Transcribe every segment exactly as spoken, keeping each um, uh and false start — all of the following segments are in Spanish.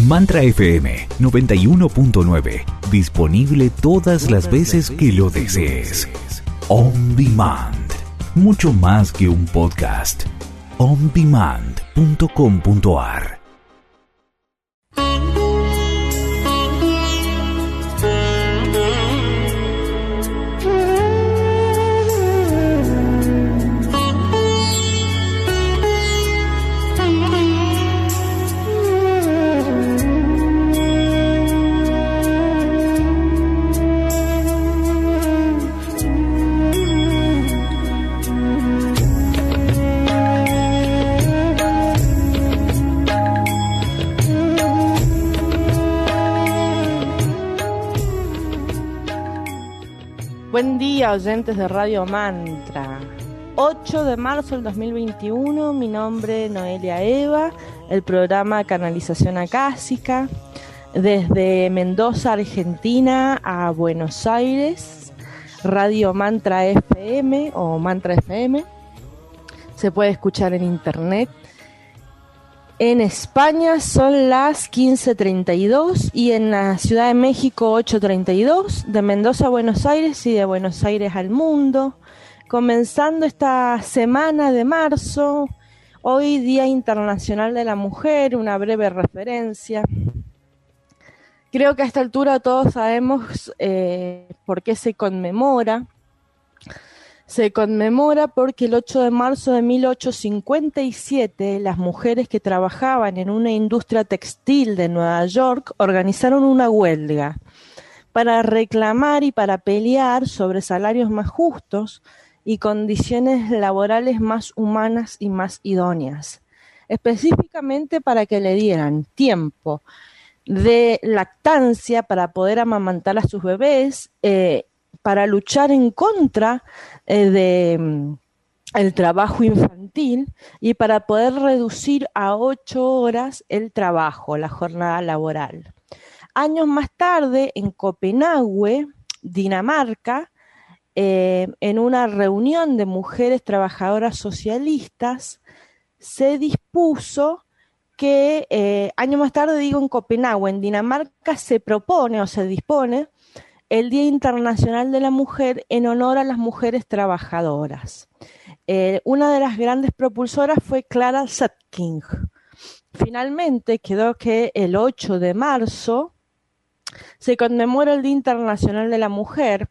Mantra F M noventa y uno punto nueve. Disponible todas las veces que lo desees. On Demand. Mucho más que un podcast. on demand punto com punto a r. Buen día, oyentes de Radio Mantra. ocho de marzo del dos mil veintiuno, mi nombre es Noelia Eva, el programa Canalización Acásica, desde Mendoza, Argentina, a Buenos Aires, Radio Mantra F M o Mantra F M. Se puede escuchar en internet. En España son las quince treinta y dos y en la Ciudad de México ocho treinta y dos, de Mendoza a Buenos Aires y de Buenos Aires al mundo. Comenzando esta semana de marzo, hoy Día Internacional de la Mujer, una breve referencia. Creo que a esta altura todos sabemos eh, por qué se conmemora. Se conmemora porque el ocho de marzo de mil ochocientos cincuenta y siete las mujeres que trabajaban en una industria textil de Nueva York organizaron una huelga para reclamar y para pelear sobre salarios más justos y condiciones laborales más humanas y más idóneas, específicamente para que le dieran tiempo de lactancia para poder amamantar a sus bebés, eh, para luchar en contra eh, de mm, el trabajo infantil y para poder reducir a ocho horas el trabajo, la jornada laboral. Años más tarde, en Copenhague, Dinamarca, eh, en una reunión de mujeres trabajadoras socialistas, se dispuso que, eh, años más tarde, digo en Copenhague, en Dinamarca, se propone o se dispone el Día Internacional de la Mujer en honor a las mujeres trabajadoras. Eh, una de las grandes propulsoras fue Clara Zetkin. Finalmente quedó que el ocho de marzo se conmemora el Día Internacional de la Mujer,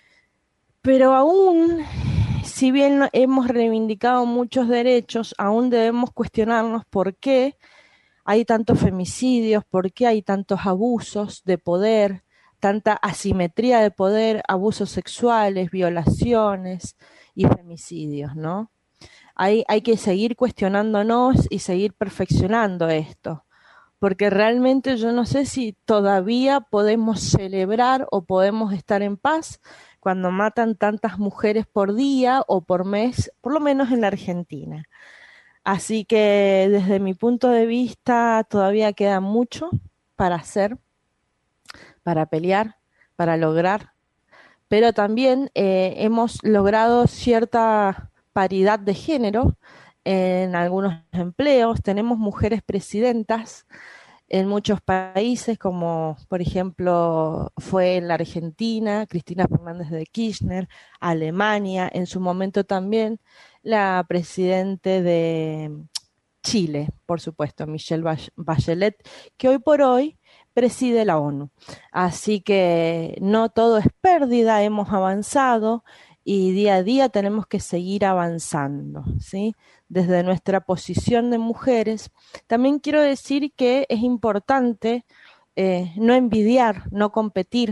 pero aún, si bien hemos reivindicado muchos derechos, aún debemos cuestionarnos por qué hay tantos femicidios, por qué hay tantos abusos de poder, tanta asimetría de poder, abusos sexuales, violaciones y femicidios, ¿no? Hay, hay que seguir cuestionándonos y seguir perfeccionando esto, porque realmente yo no sé si todavía podemos celebrar o podemos estar en paz cuando matan tantas mujeres por día o por mes, por lo menos en la Argentina. Así que desde mi punto de vista todavía queda mucho para hacer, para pelear, para lograr, pero también eh, hemos logrado cierta paridad de género en algunos empleos. Tenemos mujeres presidentas en muchos países, como por ejemplo fue en la Argentina, Cristina Fernández de Kirchner, Alemania, en su momento también la presidente de Chile, por supuesto, Michelle Bachelet, que hoy por hoy preside la ONU. Así que no todo es pérdida, hemos avanzado y día a día tenemos que seguir avanzando, ¿sí? Desde nuestra posición de mujeres. También quiero decir que es importante eh, no envidiar, no competir,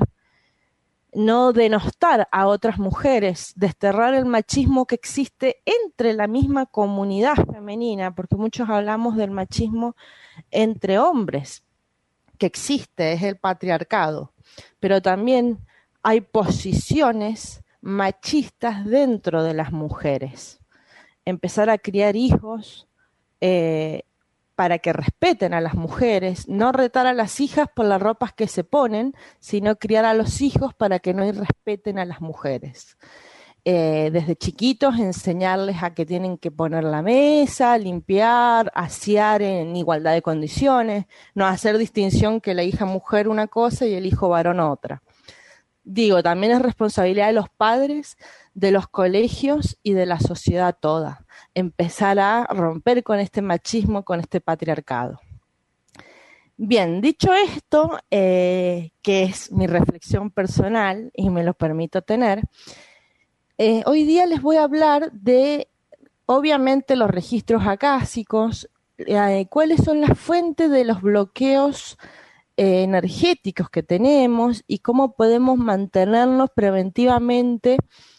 no denostar a otras mujeres, desterrar el machismo que existe entre la misma comunidad femenina, porque muchos hablamos del machismo entre hombres, que existe, es el patriarcado, pero también hay posiciones machistas dentro de las mujeres. Empezar a criar hijos eh, para que respeten a las mujeres, no retar a las hijas por las ropas que se ponen, sino criar a los hijos para que no irrespeten a las mujeres. eh, desde chiquitos enseñarles a que tienen que poner la mesa, limpiar, asear en igualdad de condiciones, no hacer distinción que la hija mujer una cosa y el hijo varón otra. Digo, también es responsabilidad de los padres, de los colegios y de la sociedad toda, empezar a romper con este machismo, con este patriarcado. Bien, dicho esto, eh, que es mi reflexión personal y me lo permito tener, eh, hoy día les voy a hablar de, obviamente, los registros acásicos, eh, cuáles son las fuentes de los bloqueos eh, energéticos que tenemos y cómo podemos mantenernos preventivamente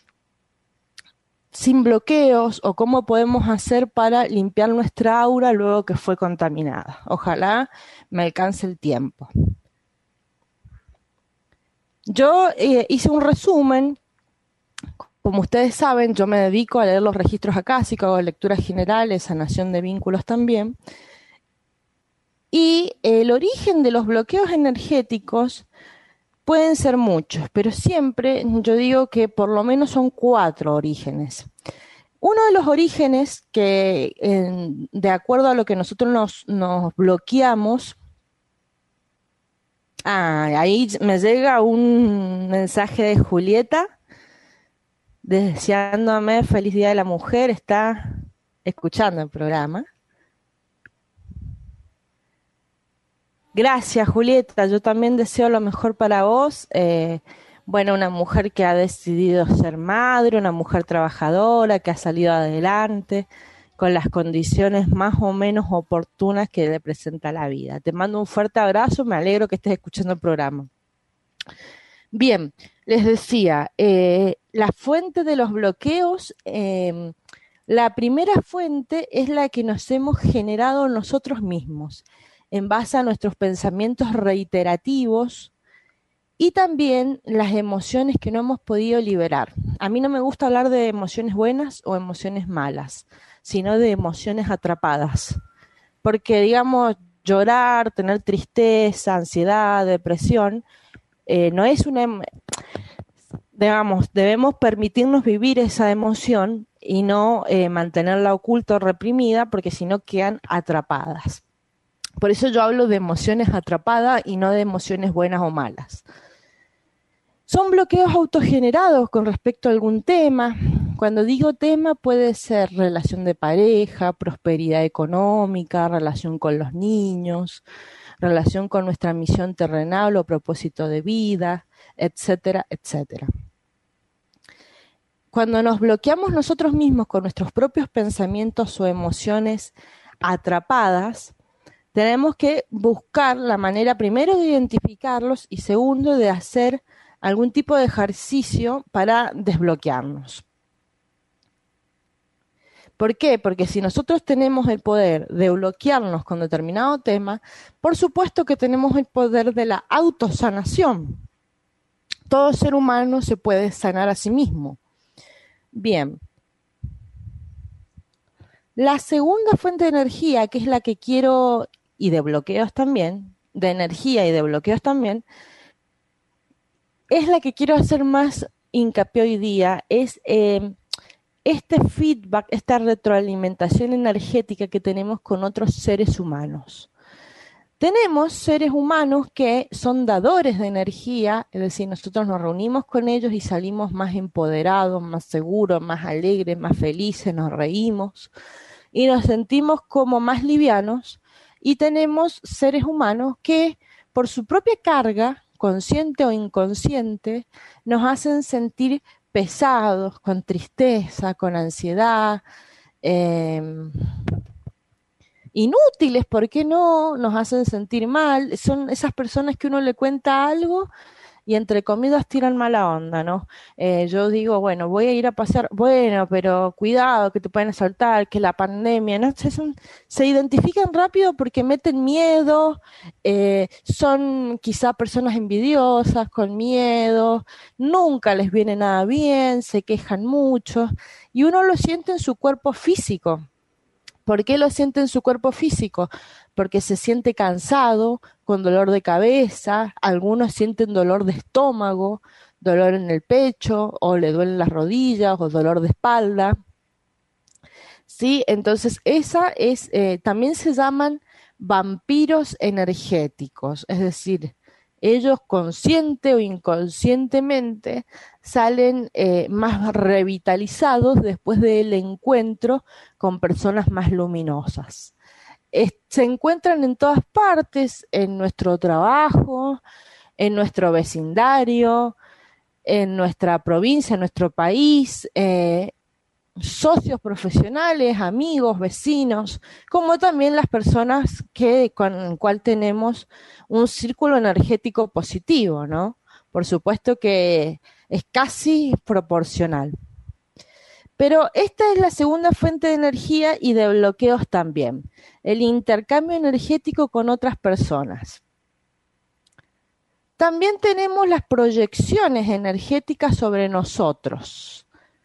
sin bloqueos, o cómo podemos hacer para limpiar nuestra aura luego que fue contaminada. Ojalá me alcance el tiempo. Yo eh, hice un resumen. Como ustedes saben, yo me dedico a leer los registros acásicos, hago lecturas generales, sanación de vínculos también. Y el origen de los bloqueos energéticos pueden ser muchos, pero siempre yo digo que por lo menos son cuatro orígenes. Uno de los orígenes que, eh, de acuerdo a lo que nosotros nos, nos bloqueamos, ah, ahí me llega un mensaje de Julieta deseándome feliz Día de la Mujer, está escuchando el programa. Gracias, Julieta, yo también deseo lo mejor para vos. Eh, bueno, una mujer que ha decidido ser madre, una mujer trabajadora, que ha salido adelante con las condiciones más o menos oportunas que le presenta la vida. Te mando un fuerte abrazo, me alegro que estés escuchando el programa. Bien, les decía, eh, la fuente de los bloqueos, eh, la primera fuente es la que nos hemos generado nosotros mismos, en base a nuestros pensamientos reiterativos y también las emociones que no hemos podido liberar. A mí no me gusta hablar de emociones buenas o emociones malas, sino de emociones atrapadas. Porque, digamos, llorar, tener tristeza, ansiedad, depresión, eh, no es una... Digamos, debemos permitirnos vivir esa emoción y no eh, mantenerla oculta o reprimida, porque si no quedan atrapadas. Por eso yo hablo de emociones atrapadas y no de emociones buenas o malas. Son bloqueos autogenerados con respecto a algún tema. Cuando digo tema puede ser relación de pareja, prosperidad económica, relación con los niños, relación con nuestra misión terrenal o propósito de vida, etcétera, etcétera. Cuando nos bloqueamos nosotros mismos con nuestros propios pensamientos o emociones atrapadas, tenemos que buscar la manera primero de identificarlos y segundo de hacer algún tipo de ejercicio para desbloquearnos. ¿Por qué? Porque si nosotros tenemos el poder de bloquearnos con determinado tema, por supuesto que tenemos el poder de la autosanación. Todo ser humano se puede sanar a sí mismo. Bien. La segunda fuente de energía, que es la que quiero, y de bloqueos también, de energía y de bloqueos también, es la que quiero hacer más hincapié hoy día, es eh, este feedback, esta retroalimentación energética que tenemos con otros seres humanos. Tenemos seres humanos que son dadores de energía, es decir, nosotros nos reunimos con ellos y salimos más empoderados, más seguros, más alegres, más felices, nos reímos y nos sentimos como más livianos. Y tenemos seres humanos que por su propia carga, consciente o inconsciente, nos hacen sentir pesados, con tristeza, con ansiedad, eh, inútiles, ¿por qué no? Nos hacen sentir mal. Son esas personas que uno le cuenta algo y entre comidas tiran mala onda, ¿no? Eh, yo digo, bueno, voy a ir a pasear, bueno, pero cuidado, que te pueden asaltar, que la pandemia, ¿no? Se, son, se identifican rápido porque meten miedo, eh, son quizá personas envidiosas, con miedo, nunca les viene nada bien, se quejan mucho, y uno lo siente en su cuerpo físico. ¿Por qué lo siente en su cuerpo físico? Porque se siente cansado, con dolor de cabeza, algunos sienten dolor de estómago, dolor en el pecho, o le duelen las rodillas, o dolor de espalda. ¿Sí? Entonces, esa es, eh, también se llaman vampiros energéticos, es decir, ellos consciente o inconscientemente salen eh, más revitalizados después del encuentro con personas más luminosas. Es, se encuentran en todas partes, en nuestro trabajo, en nuestro vecindario, en nuestra provincia, en nuestro país, eh, socios profesionales, amigos, vecinos, como también las personas que con el cual tenemos un círculo energético positivo, ¿no? Por supuesto que es casi proporcional. Pero esta es la segunda fuente de energía y de bloqueos también, el intercambio energético con otras personas. También tenemos las proyecciones energéticas sobre nosotros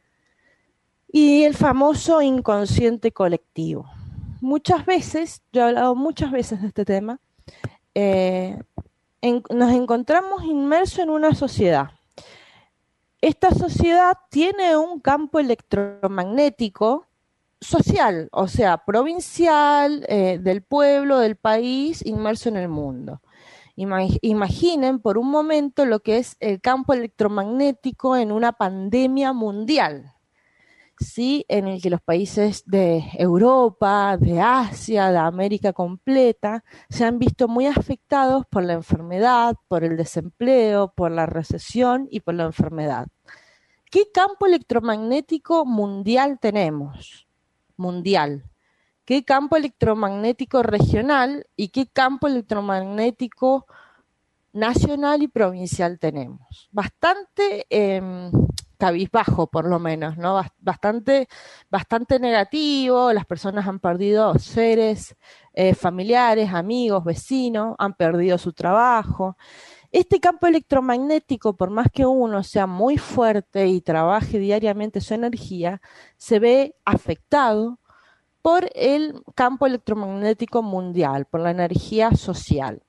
y el famoso inconsciente colectivo. Muchas veces, yo he hablado muchas veces de este tema, eh, en, nos encontramos inmersos en una sociedad. Esta sociedad tiene un campo electromagnético social, o sea, provincial, eh, del pueblo, del país, inmerso en el mundo. Imaginen por un momento lo que es el campo electromagnético en una pandemia mundial, ¿sí? En el que los países de Europa, de Asia, de América completa, se han visto muy afectados por la enfermedad, por el desempleo, por la recesión y por la enfermedad. ¿Qué campo electromagnético mundial tenemos? Mundial. ¿Qué campo electromagnético regional y qué campo electromagnético nacional y provincial tenemos? Bastante eh, cabizbajo, por lo menos, ¿no? Bastante, bastante negativo. Las personas han perdido seres eh, familiares, amigos, vecinos, han perdido su trabajo. Este campo electromagnético, por más que uno sea muy fuerte y trabaje diariamente su energía, se ve afectado por el campo electromagnético mundial, por la energía social.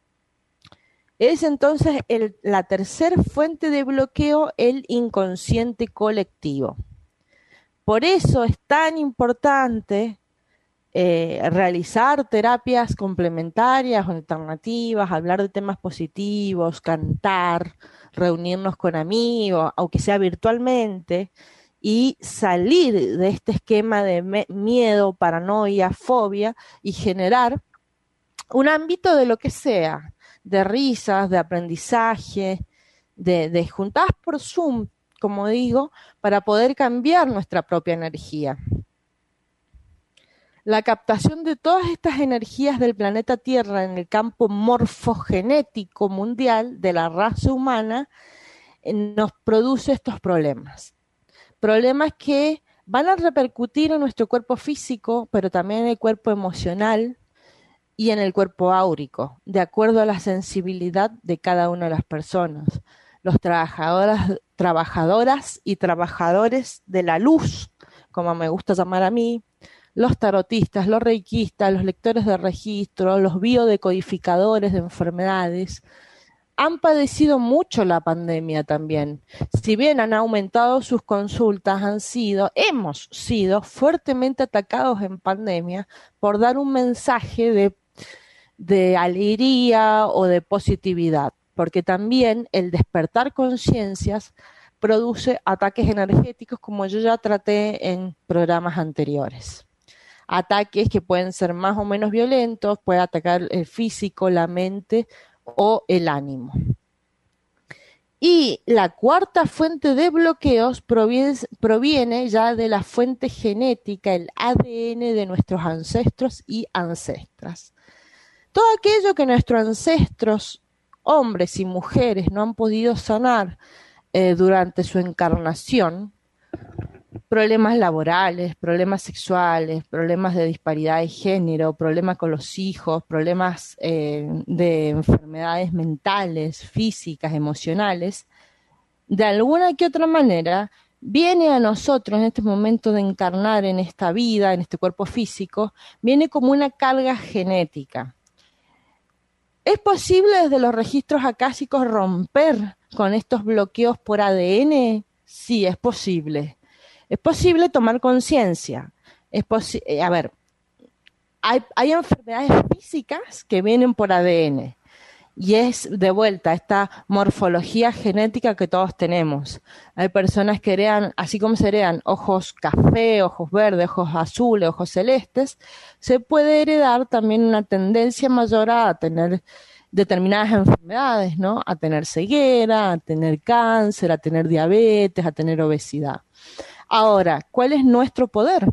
Es entonces el, la tercera fuente de bloqueo, el inconsciente colectivo. Por eso es tan importante eh, realizar terapias complementarias o alternativas, hablar de temas positivos, cantar, reunirnos con amigos, aunque sea virtualmente, y salir de este esquema de me- miedo, paranoia, fobia y generar un ámbito de lo que sea, de risas, de aprendizaje, de, de juntadas por Zoom, como digo, para poder cambiar nuestra propia energía. La captación de todas estas energías del planeta Tierra en el campo morfogenético mundial de la raza humana eh, nos produce estos problemas. Problemas que van a repercutir en nuestro cuerpo físico, pero también en el cuerpo emocional y en el cuerpo áurico, de acuerdo a la sensibilidad de cada una de las personas. Los trabajadoras, trabajadoras y trabajadores de la luz, como me gusta llamar a mí, los tarotistas, los reikistas, los lectores de registro, los biodecodificadores de enfermedades, han padecido mucho la pandemia también. Si bien han aumentado sus consultas, han sido, hemos sido fuertemente atacados en pandemia por dar un mensaje de, de alegría o de positividad, porque también el despertar conciencias produce ataques energéticos, como yo ya traté en programas anteriores. Ataques que pueden ser más o menos violentos, puede atacar el físico, la mente o el ánimo. Y la cuarta fuente de bloqueos proviene, proviene ya de la fuente genética, el A D N de nuestros ancestros y ancestras. Todo aquello que nuestros ancestros, hombres y mujeres, no han podido sanar eh, durante su encarnación, problemas laborales, problemas sexuales, problemas de disparidad de género, problemas con los hijos, problemas eh, de enfermedades mentales, físicas, emocionales, de alguna que otra manera viene a nosotros en este momento de encarnar en esta vida, en este cuerpo físico, viene como una carga genética. ¿Es posible desde los registros acásicos romper con estos bloqueos por A D N? Sí, es posible. Es posible tomar conciencia. Es posi- eh, a ver, hay, hay enfermedades físicas que vienen por A D N. Y es de vuelta esta morfología genética que todos tenemos. Hay personas que heredan, así como se heredan ojos café, ojos verdes, ojos azules, ojos celestes, se puede heredar también una tendencia mayor a tener determinadas enfermedades, ¿no? A tener ceguera, a tener cáncer, a tener diabetes, a tener obesidad. Ahora, ¿cuál es nuestro poder?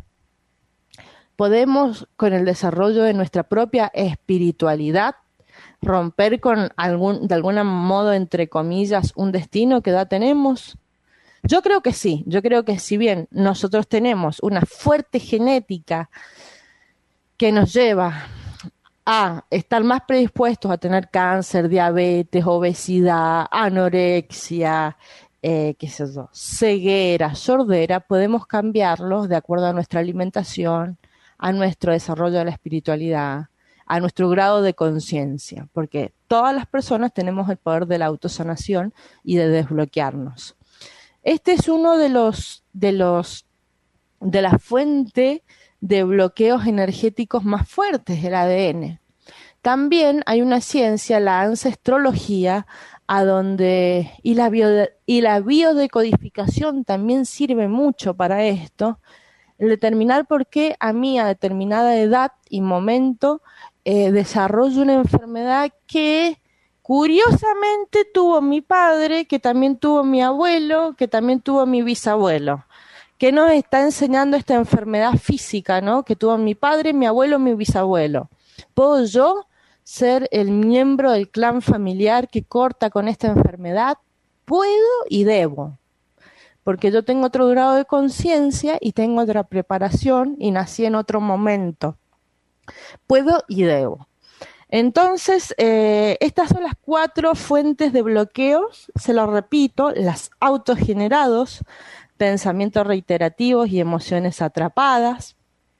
Podemos, con el desarrollo de nuestra propia espiritualidad, romper con algún, de algún modo, entre comillas, un destino que ya tenemos. Yo creo que sí, yo creo que si bien nosotros tenemos una fuerte genética que nos lleva a estar más predispuestos a tener cáncer, diabetes, obesidad, anorexia, eh, qué sé yo, ceguera, sordera, podemos cambiarlos de acuerdo a nuestra alimentación, a nuestro desarrollo de la espiritualidad, a nuestro grado de conciencia, porque todas las personas tenemos el poder de la autosanación y de desbloquearnos. Este es uno de los, de los, de la fuente de bloqueos energéticos más fuertes del A D N. También hay una ciencia, la ancestrología, a donde, y la, bio, y la biodecodificación también sirve mucho para esto, el determinar por qué a mí a determinada edad y momento eh, desarrollo una enfermedad que curiosamente tuvo mi padre, que también tuvo mi abuelo, que también tuvo mi bisabuelo. ¿Qué nos está enseñando esta enfermedad física, ¿no? Que tuvo mi padre, mi abuelo, mi bisabuelo? ¿Puedo yo ser el miembro del clan familiar que corta con esta enfermedad? Puedo y debo, porque yo tengo otro grado de conciencia y tengo otra preparación y nací en otro momento. Puedo y debo. Entonces, eh, estas son las cuatro fuentes de bloqueos, se lo repito, las autogenerados, pensamientos reiterativos y emociones atrapadas.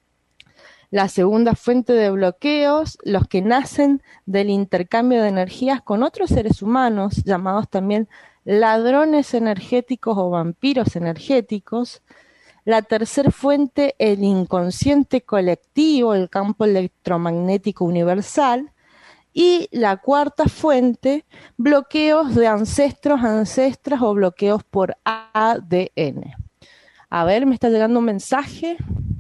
La segunda fuente de bloqueos, los que nacen del intercambio de energías con otros seres humanos, llamados también ladrones energéticos o vampiros energéticos. La tercera fuente, el inconsciente colectivo, el campo electromagnético universal. Y la cuarta fuente, bloqueos de ancestros, ancestras o bloqueos por A D N. A ver, me está llegando un mensaje.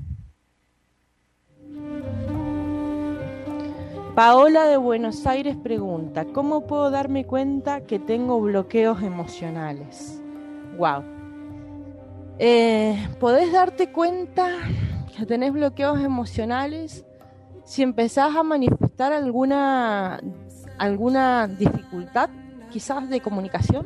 Paola de Buenos Aires pregunta, ¿cómo puedo darme cuenta que tengo bloqueos emocionales? Wow. Eh, ¿podés darte cuenta que tenés bloqueos emocionales si empezás a manifestar alguna, alguna dificultad, quizás de comunicación?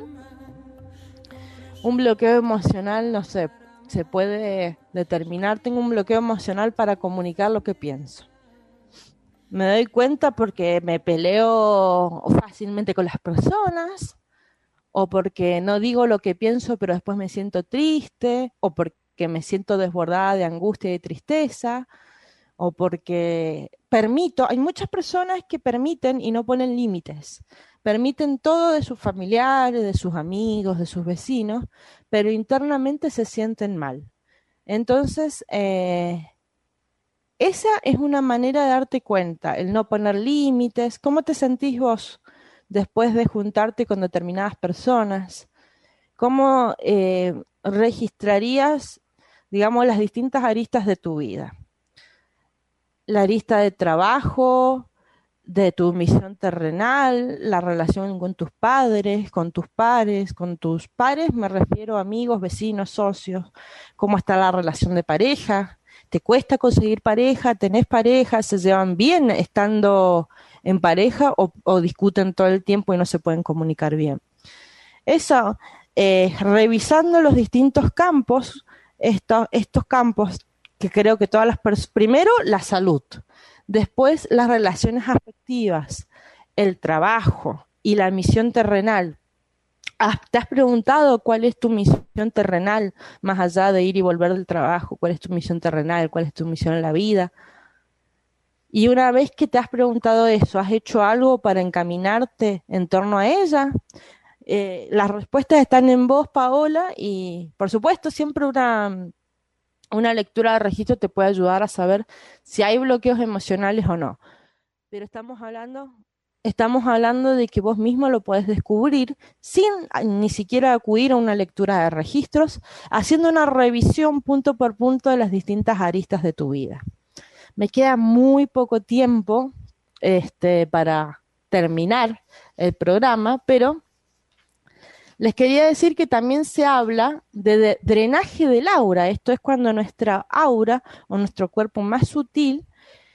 Un bloqueo emocional, no sé, se puede determinar, tengo un bloqueo emocional para comunicar lo que pienso. Me doy cuenta porque me peleo fácilmente con las personas, o porque no digo lo que pienso pero después me siento triste, o porque me siento desbordada de angustia y de tristeza, o porque permito, hay muchas personas que permiten y no ponen límites, permiten todo de sus familiares, de sus amigos, de sus vecinos, pero internamente se sienten mal. Entonces, eh, esa es una manera de darte cuenta, el no poner límites. ¿Cómo te sentís vos después de juntarte con determinadas personas? ¿Cómo eh, registrarías, digamos, las distintas aristas de tu vida? La arista de trabajo, de tu misión terrenal, la relación con tus padres, con tus pares, con tus pares me refiero a amigos, vecinos, socios. ¿Cómo está la relación de pareja? ¿Te cuesta conseguir pareja? ¿Tenés pareja? ¿Se llevan bien estando en pareja o, o discuten todo el tiempo y no se pueden comunicar bien? Eso, eh, revisando los distintos campos, estos, estos campos que creo que todas las personas, primero la salud, después las relaciones afectivas, el trabajo y la misión terrenal. ¿Te has preguntado cuál es tu misión terrenal, más allá de ir y volver del trabajo? ¿Cuál es tu misión terrenal? ¿Cuál es tu misión en la vida? Y una vez que te has preguntado eso, ¿has hecho algo para encaminarte en torno a ella? Eh, las respuestas están en vos, Paola, y por supuesto siempre una, una lectura de registro te puede ayudar a saber si hay bloqueos emocionales o no. Pero estamos hablando, estamos hablando de que vos mismo lo podés descubrir sin ni siquiera acudir a una lectura de registros, haciendo una revisión punto por punto de las distintas aristas de tu vida. Me queda muy poco tiempo este, para terminar el programa, pero les quería decir que también se habla de, de drenaje del aura. Esto es cuando nuestra aura o nuestro cuerpo más sutil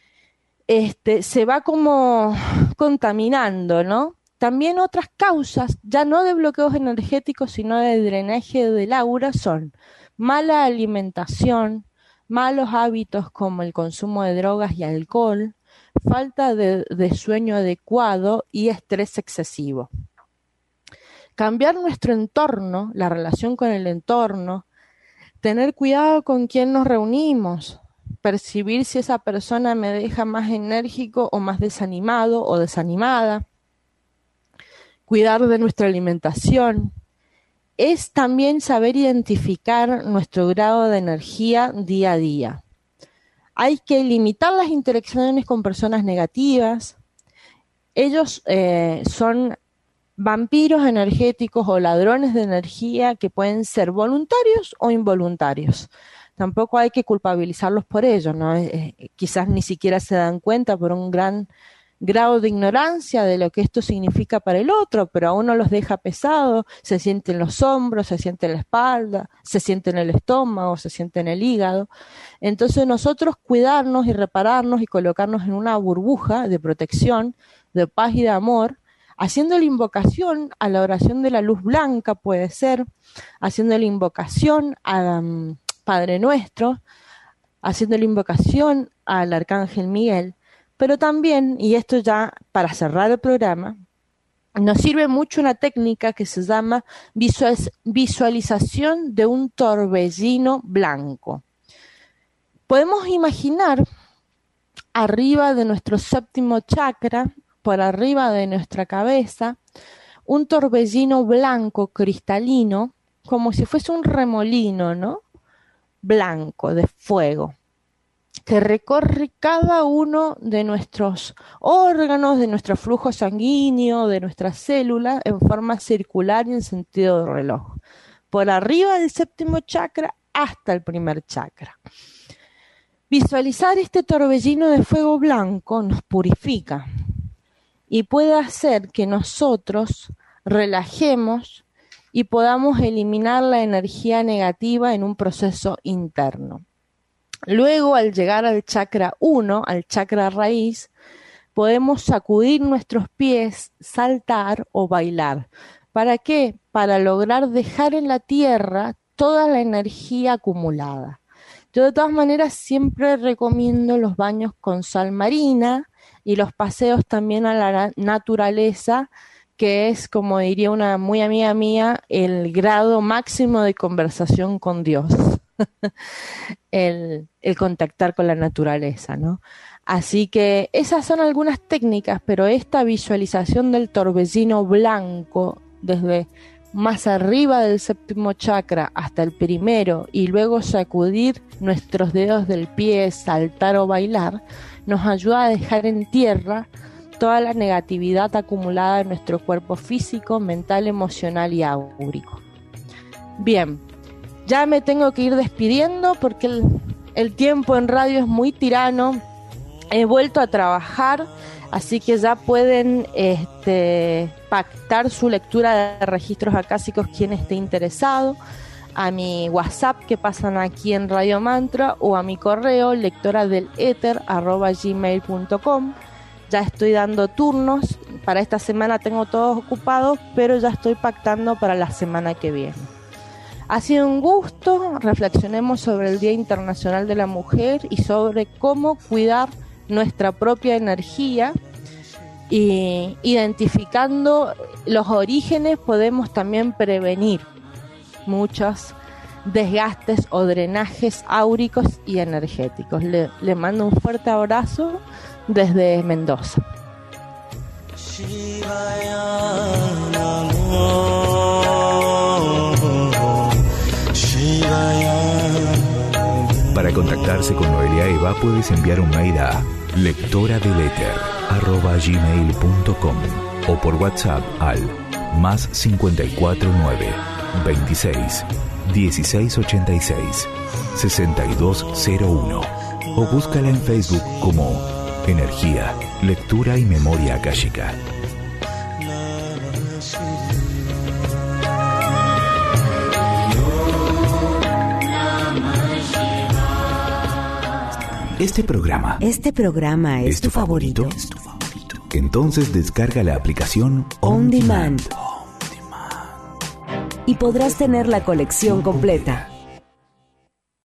este, se va como contaminando, ¿no? También otras causas, ya no de bloqueos energéticos, sino de drenaje del aura, son mala alimentación, malos hábitos como el consumo de drogas y alcohol, falta de, de sueño adecuado y estrés excesivo. Cambiar nuestro entorno, la relación con el entorno, tener cuidado con quién nos reunimos, percibir si esa persona me deja más enérgico o más desanimado o desanimada, cuidar de nuestra alimentación. Es también saber identificar nuestro grado de energía día a día. Hay que limitar las interacciones con personas negativas. Ellos eh, son vampiros energéticos o ladrones de energía que pueden ser voluntarios o involuntarios. Tampoco hay que culpabilizarlos por ello, ¿no? Eh, quizás ni siquiera se dan cuenta por un gran grado de ignorancia de lo que esto significa para el otro, pero a uno los deja pesado, se siente en los hombros, se siente en la espalda, se siente en el estómago, se siente en el hígado. Entonces nosotros cuidarnos y repararnos y colocarnos en una burbuja de protección, de paz y de amor, haciendo la invocación a la oración de la luz blanca, puede ser, haciendo la invocación a um, Padre Nuestro, haciendo la invocación al Arcángel Miguel. Pero también, y esto ya para cerrar el programa, nos sirve mucho una técnica que se llama visualización de un torbellino blanco. Podemos imaginar arriba de nuestro séptimo chakra, por arriba de nuestra cabeza, un torbellino blanco cristalino, como si fuese un remolino, ¿no? Blanco, de fuego, que recorre cada uno de nuestros órganos, de nuestro flujo sanguíneo, de nuestras células, en forma circular y en sentido de reloj, por arriba del séptimo chakra hasta el primer chakra. Visualizar este torbellino de fuego blanco nos purifica y puede hacer que nosotros relajemos y podamos eliminar la energía negativa en un proceso interno. Luego, al llegar al chakra uno, al chakra raíz, podemos sacudir nuestros pies, saltar o bailar. ¿Para qué? Para lograr dejar en la tierra toda la energía acumulada. Yo de todas maneras siempre recomiendo los baños con sal marina y los paseos también a la naturaleza, que es, como diría una muy amiga mía, el grado máximo de conversación con Dios. el, el contactar con la naturaleza, ¿no? Así que esas son algunas técnicas, pero esta visualización del torbellino blanco desde más arriba del séptimo chakra hasta el primero y luego sacudir nuestros dedos del pie, saltar o bailar, nos ayuda a dejar en tierra toda la negatividad acumulada en nuestro cuerpo físico, mental, emocional y áurico. Bien, ya me tengo que ir despidiendo porque el, el tiempo en radio es muy tirano. He vuelto a trabajar, así que ya pueden este, pactar su lectura de registros acásicos quien esté interesado, a mi WhatsApp que pasan aquí en Radio Mantra o a mi correo lectora del éter arroba gmail punto com. Ya estoy dando turnos, para esta semana tengo todos ocupados, pero ya estoy pactando para la semana que viene. Ha sido un gusto, reflexionemos sobre el Día Internacional de la Mujer y sobre cómo cuidar nuestra propia energía, y identificando los orígenes podemos también prevenir muchos desgastes o drenajes áuricos y energéticos. Le, le mando un fuerte abrazo desde Mendoza. Para contactarse con Noelia Eva puedes enviar un mail a lectora del éter arroba gmail punto com o por WhatsApp al más cincuenta y cuatro nueve veintiséis dieciséis ochenta y seis sesenta y dos cero uno o búscala en Facebook como Energía, Lectura y Memoria Akáshica. Este programa. Este programa es, ¿Es tu tu favorito? favorito? ¿Es tu favorito? Entonces descarga la aplicación On Demand. On Demand. Y podrás tener la colección completa.